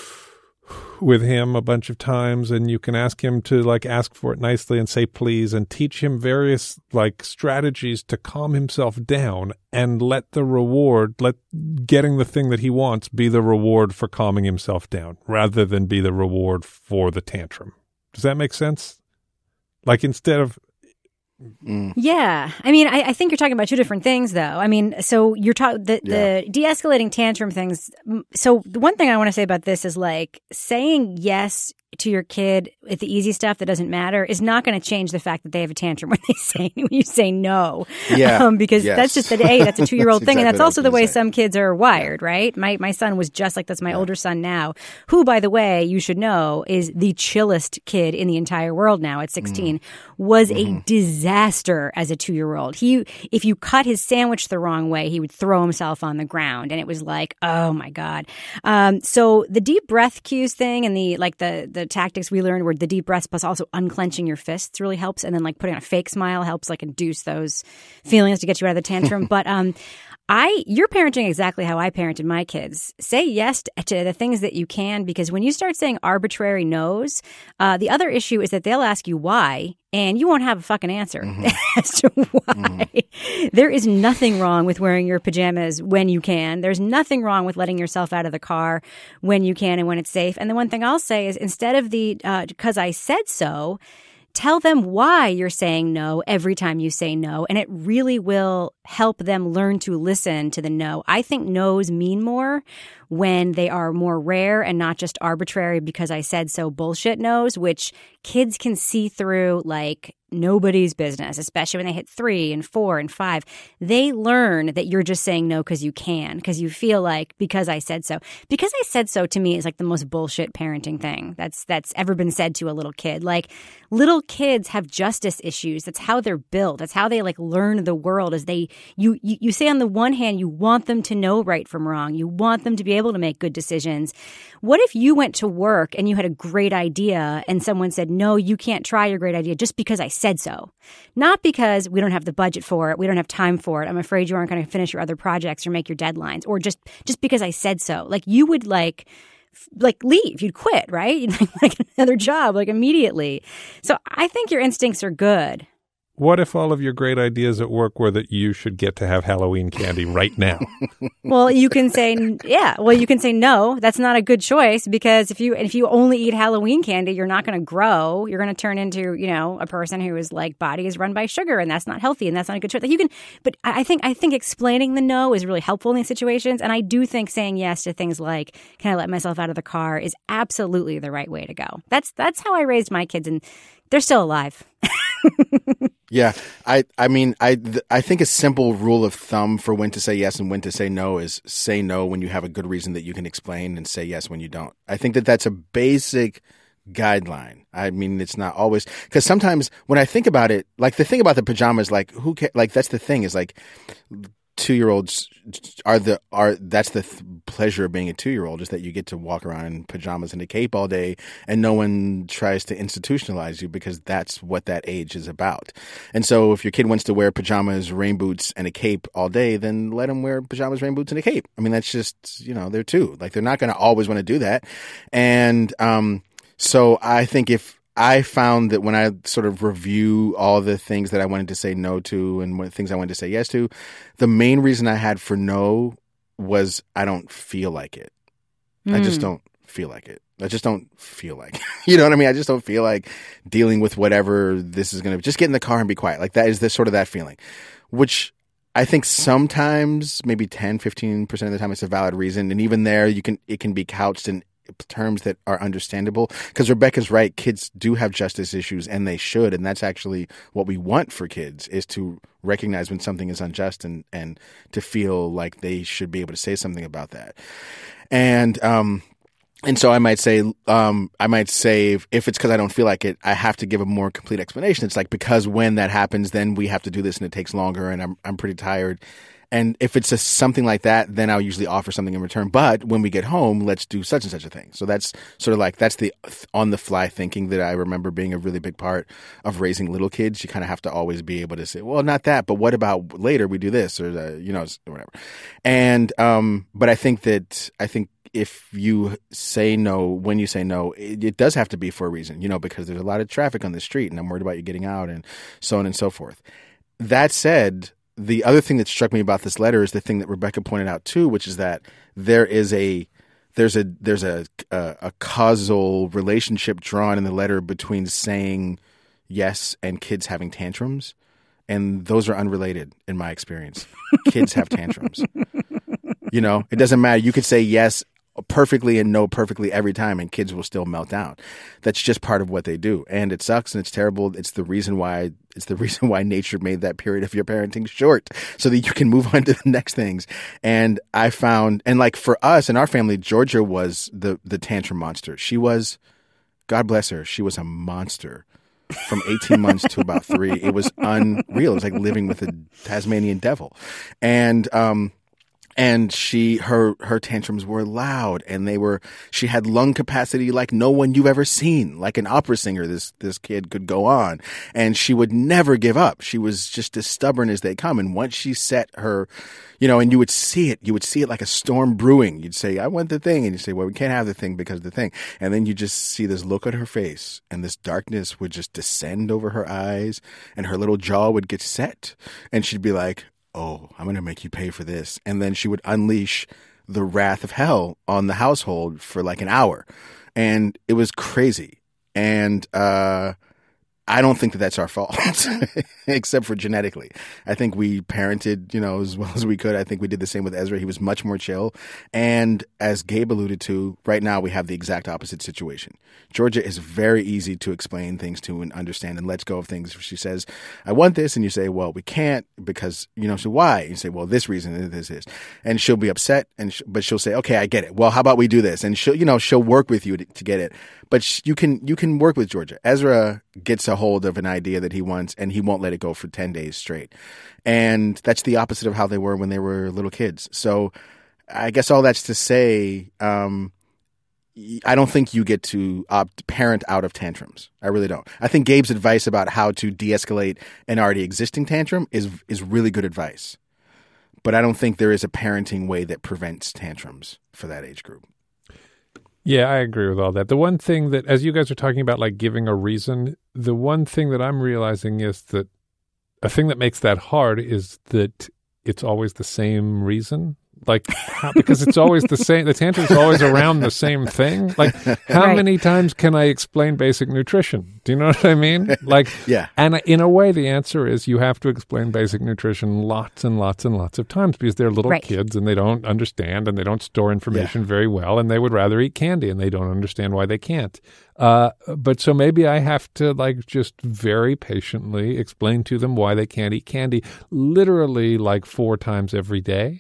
with him a bunch of times and you can ask him to like ask for it nicely and say please and teach him various like strategies to calm himself down and let the reward, let getting the thing that he wants be the reward for calming himself down rather than be the reward for the tantrum. Does that make sense? Like instead of Mm. Yeah. I mean, I, I think you're talking about two different things, though. I mean, so you're talking the, Yeah. the de-escalating tantrum things. m- So the one thing I want to say about this is like saying yes to your kid at the easy stuff that doesn't matter is not going to change the fact that they have a tantrum when they say when you say no. Yeah. Um, because Yes. that's just a hey, that's a two year old That's thing, and exactly that's what I also was the gonna way say. some kids are wired, right? My my son was just like that's my older son now, who by the way you should know is the chillest kid in the entire world now at sixteen. Was Mm-hmm. a disaster as a two year old. He if you cut his sandwich the wrong way, he would throw himself on the ground, and it was like, oh my god. Um, so the deep breath cues thing and the like the the tactics we learned were the deep breaths plus also unclenching your fists really helps, and then like putting on a fake smile helps like induce those feelings to get you out of the tantrum. But um, I you're parenting exactly how I parented my kids. Say yes to the things that you can, because when you start saying arbitrary no's, uh, the other issue is that they'll ask you why, and you won't have a fucking answer as to why. There is nothing wrong with wearing your pajamas when you can. There's nothing wrong with letting yourself out of the car when you can and when it's safe. And the one thing I'll say is instead of the uh, because I said so, tell them why you're saying no every time you say no, and it really will help them learn to listen to the no. I think no's mean more when they are more rare and not just arbitrary because I said so bullshit no's, which kids can see through like nobody's business, especially when they hit three and four and five. They learn that you're just saying no because you can, because you feel like because I said so. Because I said so to me is like the most bullshit parenting thing that's that's ever been said to a little kid. Like little kids have justice issues. That's how they're built. That's how they like learn the world. As they you you, you say on the one hand you want them to know right from wrong. You want them to be able to make good decisions. What if you went to work and you had a great idea and someone said, no, you can't try your great idea just because I said so? Not because we don't have the budget for it, we don't have time for it, I'm afraid you aren't going to finish your other projects or make your deadlines, or just just because I said so. Like you would like like leave, you'd quit, right? You'd like, like another job like immediately. So I think your instincts are good. What if all of your great ideas at work were that you should get to have Halloween candy right now? Well, you can say, yeah, well, you can say, no, that's not a good choice, because if you if you only eat Halloween candy, you're not going to grow. You're going to turn into, you know, a person who is like body is run by sugar, and that's not healthy, and that's not a good choice. Like you can, but I think I think explaining the no is really helpful in these situations, and I do think saying yes to things like, can I let myself out of the car, is absolutely the right way to go. That's that's how I raised my kids, and they're still alive. Yeah, I, I mean, I, th- I think a simple rule of thumb for when to say yes and when to say no is say no when you have a good reason that you can explain, and say yes when you don't. I think that that's a basic guideline. I mean, it's not always, because sometimes when I think about it, like the thing about the pajamas, like who ca- like that's the thing is like two-year-olds are the are that's the th- pleasure of being a two-year-old, is that you get to walk around in pajamas and a cape all day, and no one tries to institutionalize you, because that's what that age is about. And so if your kid wants to wear pajamas, rain boots, and a cape all day, then let them wear pajamas, rain boots, and a cape. I mean, that's just, you know, they're two. Like, they're not going to always want to do that. And um, so I think if I found that when I sort of review all the things that I wanted to say no to and what things I wanted to say yes to, the main reason I had for no was I don't feel like it. Mm. I just don't feel like it. I just don't feel like it. You know what I mean? I just don't feel like dealing with whatever this is going to be. Just get in the car and be quiet. Like, that is this sort of that feeling, which I think sometimes maybe ten, fifteen percent of the time it's a valid reason. And even there, you can it can be couched in terms that are understandable, because Rebecca's right. Kids do have justice issues, and they should. And that's actually what we want for kids, is to recognize when something is unjust, and, and to feel like they should be able to say something about that. And, um, and so I might say, um, I might say if, if it's because I don't feel like it, I have to give a more complete explanation. It's like, because when that happens, then we have to do this and it takes longer, and I'm, I'm pretty tired. And if it's a, something like that, then I'll usually offer something in return. But when we get home, let's do such and such a thing. So that's sort of like, that's the on-the-fly thinking that I remember being a really big part of raising little kids. You kind of have to always be able to say, well, not that, but what about later we do this, or, the, you know, whatever. And, um, but I think that, I think if you say no, when you say no, it, it does have to be for a reason, you know, because there's a lot of traffic on the street, and I'm worried about you getting out, and so on and so forth. That said, the other thing that struck me about this letter is the thing that Rebecca pointed out too, which is that there is a there's a there's a a, a causal relationship drawn in the letter between saying yes and kids having tantrums. And those are unrelated in my experience. Kids have tantrums. You know, it doesn't matter. You could say yes perfectly and no perfectly every time, and kids will still melt down. That's just part of what they do. And it sucks and it's terrible. It's the reason why it's the reason why nature made that period of your parenting short, so that you can move on to the next things. And I found, and like for us in our family, Georgia was the the tantrum monster. She was, God bless her, she was a monster. From eighteen months to about three. It was unreal. It was like living with a Tasmanian devil. And um And she, her, her tantrums were loud, and they were, she had lung capacity like no one you've ever seen, like an opera singer. This, this kid could go on, and she would never give up. She was just as stubborn as they come. And once she set her, you know, and you would see it, you would see it like a storm brewing. You'd say, I want the thing. And you say, well, we can't have the thing because of the thing. And then you just see this look on her face, and this darkness would just descend over her eyes, and her little jaw would get set, and she'd be like, oh, I'm going to make you pay for this. And then she would unleash the wrath of hell on the household for like an hour. And it was crazy. And uh, I don't think that that's our fault, except for genetically. I think we parented, you know, as well as we could. I think we did the same with Ezra. He was much more chill. And as Gabe alluded to, right now we have the exact opposite situation. Georgia is very easy to explain things to and understand and lets go of things. If she says, I want this, and you say, well, we can't because, you know, so why? And you say, well, this reason, this is. And she'll be upset, and sh- but she'll say, okay, I get it. Well, how about we do this? And she'll, you know, she'll work with you to, to get it. But sh- you can you can work with Georgia. Ezra gets a hold of an idea that he wants, and he won't let it go for ten days straight. And that's the opposite of how they were when they were little kids. So I guess all that's to say, um, I don't think you get to opt parent out of tantrums. I really don't. I think Gabe's advice about how to de-escalate an already existing tantrum is is really good advice. But I don't think there is a parenting way that prevents tantrums for that age group. Yeah, I agree with all that. The one thing that, as you guys are talking about, like giving a reason, the one thing that I'm realizing is that a thing that makes that hard is that it's always the same reason. Like, how, because it's always the same, the tantrum's always around the same thing. Like, how Right. many times can I explain basic nutrition? Do you know what I mean? Like, yeah. And in a way, the answer is you have to explain basic nutrition lots and lots and lots of times because they're little Right. kids and they don't understand and they don't store information Yeah. very well and they would rather eat candy and they don't understand why they can't. Uh, but so maybe I have to like just very patiently explain to them why they can't eat candy literally like four times every day.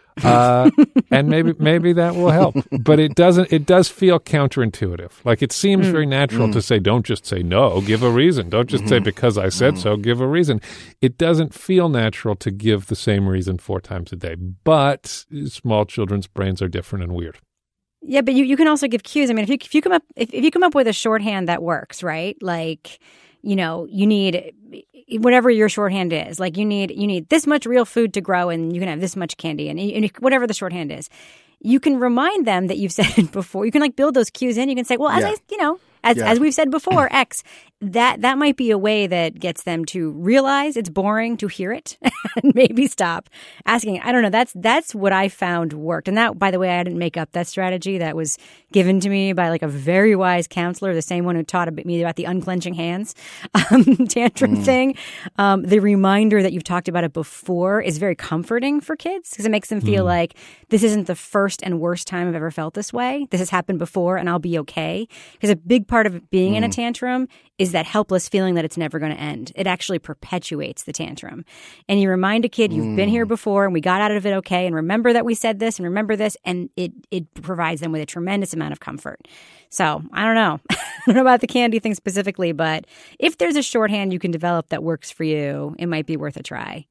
uh, and maybe maybe that will help, but it doesn't. It does feel counterintuitive. Like it seems Mm. very natural Mm. to say, "Don't just say no. Give a reason. Don't just Mm-hmm. say because I said so. Give a reason." It doesn't feel natural to give the same reason four times a day. But small children's brains are different and weird. Yeah, but you, you can also give cues. I mean, if you if you come up if, if you come up with a shorthand that works, right? Like, you know, you need whatever your shorthand is. Like you need you need this much real food to grow, and you can have this much candy, and, and whatever the shorthand is. You can remind them that you've said it before. You can like build those cues in. You can say, well, as Yeah. I, you know, as Yeah. as we've said before, X. That that might be a way that gets them to realize it's boring to hear it and maybe stop asking. I don't know. That's that's what I found worked. And that, by the way, I didn't make up that strategy. That was given to me by like a very wise counselor, the same one who taught me about the unclenching hands um, tantrum Mm. thing. Um, the reminder that you've talked about it before is very comforting for kids because it makes them feel Mm. like this isn't the first and worst time I've ever felt this way. This has happened before and I'll be okay. Because a big part of being in a Mm. tantrum is that helpless feeling that it's never going to end. It actually perpetuates the tantrum. And you remind a kid, you've been here before and we got out of it okay. And remember that we said this and remember this. And it, it provides them with a tremendous amount of comfort. So I don't know. I don't know about the candy thing specifically, but if there's a shorthand you can develop that works for you, it might be worth a try.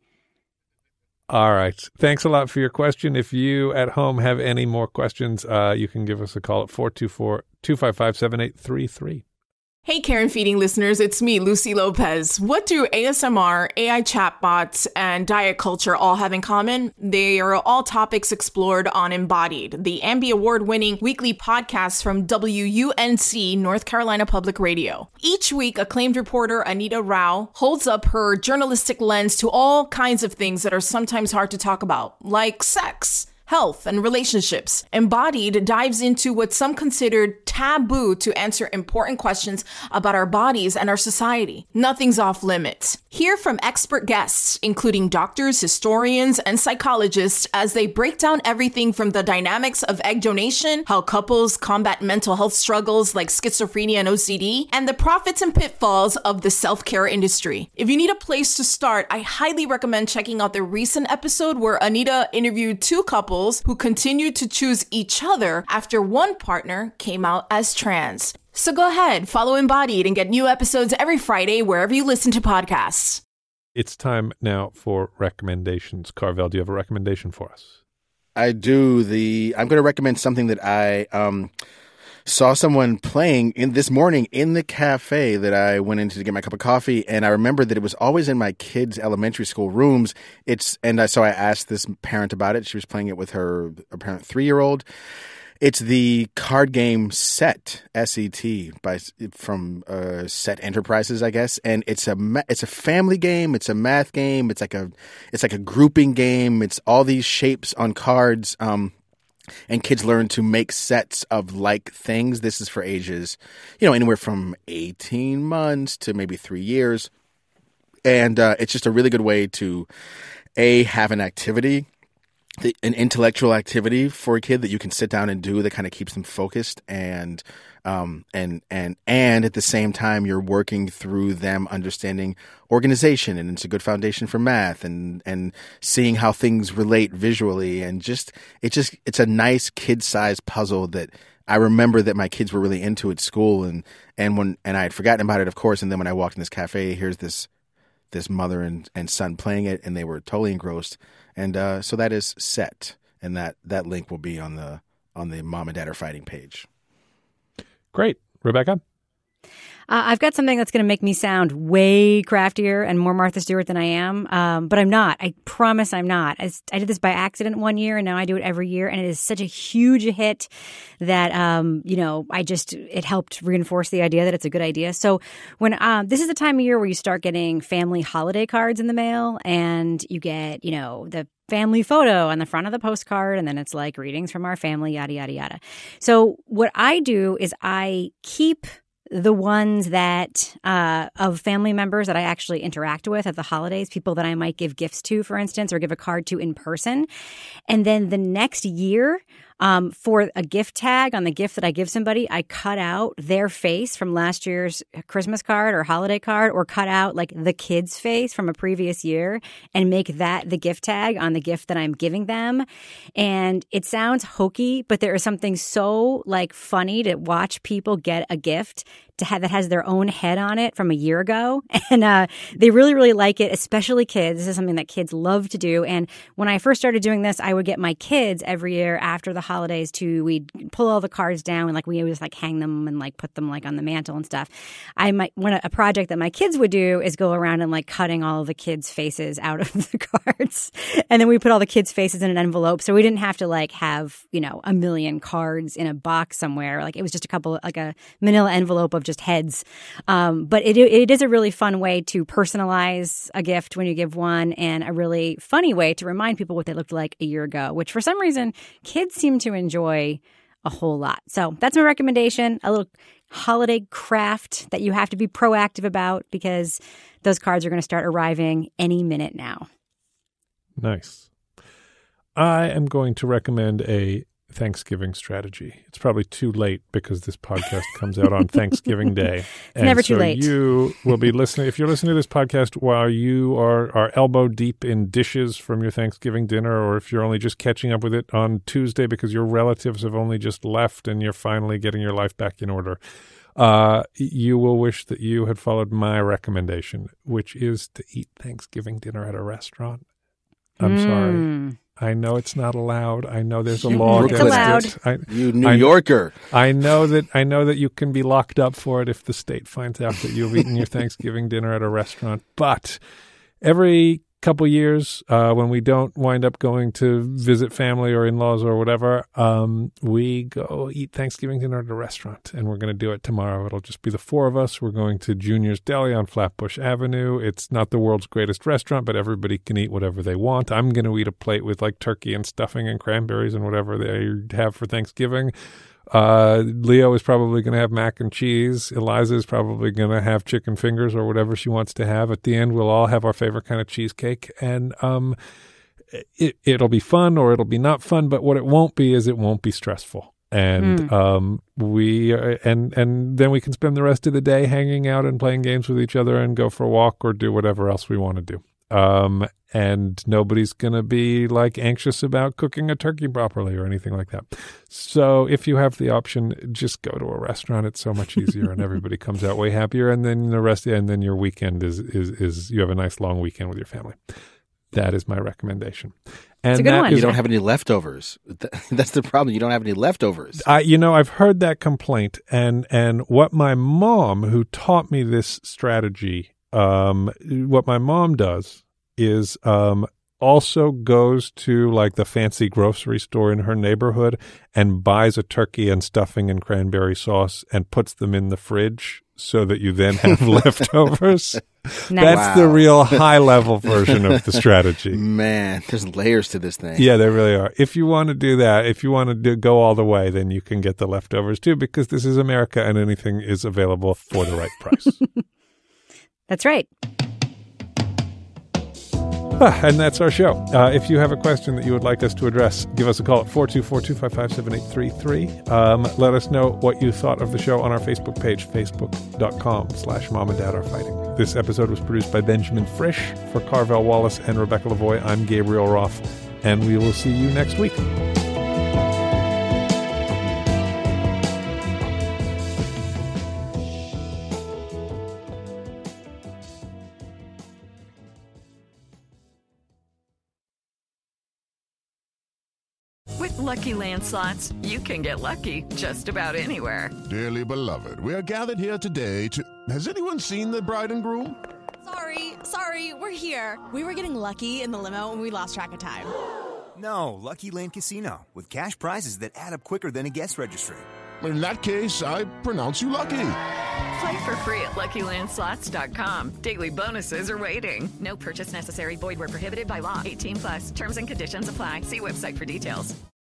All right. Thanks a lot for your question. If you at home have any more questions, uh, you can give us a call at four two four, two five five, seven eight three three. Hey, Karen Feeding listeners, it's me, Lucy Lopez. What do A S M R, A I chatbots, and diet culture all have in common? They are all topics explored on Embodied, the Ambie Award-winning weekly podcast from W U N C, North Carolina Public Radio. Each week, acclaimed reporter Anita Rao holds up her journalistic lens to all kinds of things that are sometimes hard to talk about, like sex, health, and relationships. Embodied dives into what some considered taboo to answer important questions about our bodies and our society. Nothing's off limits. Hear from expert guests, including doctors, historians, and psychologists, as they break down everything from the dynamics of egg donation, how couples combat mental health struggles like schizophrenia and O C D, and the profits and pitfalls of the self-care industry. If you need a place to start, I highly recommend checking out the recent episode where Anita interviewed two couples who continued to choose each other after one partner came out as trans. So go ahead, follow Embodied and get new episodes every Friday wherever you listen to podcasts. It's time now for recommendations. Carvel, do you have a recommendation for us? I do. The I'm going to recommend something that I um, saw someone playing in this morning in the cafe that I went into to get my cup of coffee, and I remembered that it was always in my kids' elementary school rooms. It's and I, so I asked this parent about it. She was playing it with her apparent three-year-old. It's the card game Set, S E T, by from uh, Set Enterprises, I guess, and it's a it's a family game. It's a math game. It's like a it's like a grouping game. It's all these shapes on cards, um, and kids learn to make sets of like things. This is for ages, you know, anywhere from eighteen months to maybe three years, and uh, it's just a really good way to a have an activity. The, an intellectual activity for a kid that you can sit down and do that kind of keeps them focused and um and and and at the same time you're working through them understanding organization, and it's a good foundation for math and and seeing how things relate visually, and just it just it's a nice kid-sized puzzle that I remember that my kids were really into at school, and and when and I had forgotten about it, of course, and then when I walked in this cafe, here's this this mother and, and son playing it, and they were totally engrossed. And uh, so that is Set, and that, that link will be on the on the Mom and Dad Are Fighting page. Great. Rebecca? Uh, I've got something that's going to make me sound way craftier and more Martha Stewart than I am, um, but I'm not. I promise I'm not. I, I did this by accident one year, and now I do it every year, and it is such a huge hit that, um, you know, I just, it helped reinforce the idea that it's a good idea. So when, um, this is the time of year where you start getting family holiday cards in the mail, and you get, you know, the family photo on the front of the postcard, and then it's like greetings from our family, yada, yada, yada. So what I do is I keep the ones that uh, of family members that I actually interact with at the holidays, people that I might give gifts to, for instance, or give a card to in person. And then the next year, um, for a gift tag on the gift that I give somebody, I cut out their face from last year's Christmas card or holiday card, or cut out like the kid's face from a previous year and make that the gift tag on the gift that I'm giving them. And it sounds hokey, but there is something so like funny to watch people get a gift to have that has their own head on it from a year ago. And uh, they really, really like it, especially kids. This is something that kids love to do. And when I first started doing this, I would get my kids every year after the holidays to, we'd pull all the cards down and like we always like hang them and like put them like on the mantle and stuff. I might, one, a project that my kids would do is go around and like cutting all of the kids' faces out of the cards. And then we put all the kids' faces in an envelope. So we didn't have to like have, you know, a million cards in a box somewhere. Like it was just a couple, like a manila envelope of just heads. Um, but it it is a really fun way to personalize a gift when you give one, and a really funny way to remind people what they looked like a year ago, which for some reason kids seem to enjoy a whole lot. So that's my recommendation, a little holiday craft that you have to be proactive about, because those cards are going to start arriving any minute now. Nice. I am going to recommend a Thanksgiving strategy. It's probably too late because this podcast comes out on Thanksgiving Day. It's and never so too late. You will be listening. If you're listening to this podcast while you are, are elbow deep in dishes from your Thanksgiving dinner, or if you're only just catching up with it on Tuesday because your relatives have only just left and you're finally getting your life back in order, uh, you will wish that you had followed my recommendation, which is to eat Thanksgiving dinner at a restaurant. I'm Mm. sorry. I know it's not allowed. I know there's a You law It's against allowed. it. I, You New I, Yorker. I know that I know that you can be locked up for it if the state finds out that you've eaten your Thanksgiving dinner at a restaurant. But every couple years, uh, when we don't wind up going to visit family or in-laws or whatever, um, we go eat Thanksgiving dinner at a restaurant, and we're going to do it tomorrow. It'll just be the four of us. We're going to Junior's Deli on Flatbush Avenue. It's not the world's greatest restaurant, but everybody can eat whatever they want. I'm going to eat a plate with like turkey and stuffing and cranberries and whatever they have for Thanksgiving. Uh, Leo is probably going to have mac and cheese. Eliza is probably going to have chicken fingers or whatever she wants to have. At the end, we'll all have our favorite kind of cheesecake. And um, it, it'll be fun or it'll be not fun. But what it won't be is it won't be stressful. And Mm. um, we uh, and and then we can spend the rest of the day hanging out and playing games with each other and go for a walk or do whatever else we want to do. Um, and nobody's going to be like anxious about cooking a turkey properly or anything like that. So if you have the option, just go to a restaurant. It's so much easier and everybody comes out way happier. And then the rest, and then your weekend is, is, is you have a nice long weekend with your family. That is my recommendation. And it's a good that one. is- You don't have any leftovers. That's the problem. You don't have any leftovers. I, you know, I've heard that complaint, and and what my mom, who taught me this strategy, um, what my mom does is um, also goes to like the fancy grocery store in her neighborhood and buys a turkey and stuffing and cranberry sauce and puts them in the fridge so that you then have leftovers. Nice. That's the Wow. real high level version of the strategy. Man, there's layers to this thing. Yeah, there really are. If you want to do that, if you want to do, go all the way, then you can get the leftovers too, because this is America and anything is available for the right price. That's right. Ah, and that's our show. Uh, if you have a question that you would like us to address, give us a call at four two four, two five five, seven eight three three. Um, let us know what you thought of the show on our Facebook page, facebook.com slash mom and dad are fighting. This episode was produced by Benjamin Frisch. For Carvel Wallace and Rebecca Lavoie, I'm Gabriel Roth, and we will see you next week. With Lucky Land Slots, you can get lucky just about anywhere. Dearly beloved, we are gathered here today to... Has anyone seen the bride and groom? Sorry, sorry, we're here. We were getting lucky in the limo and we lost track of time. No, Lucky Land Casino, with cash prizes that add up quicker than a guest registry. In that case, I pronounce you lucky. Play for free at Lucky Land Slots dot com. Daily bonuses are waiting. No purchase necessary. Void where prohibited by law. eighteen plus. Terms and conditions apply. See website for details.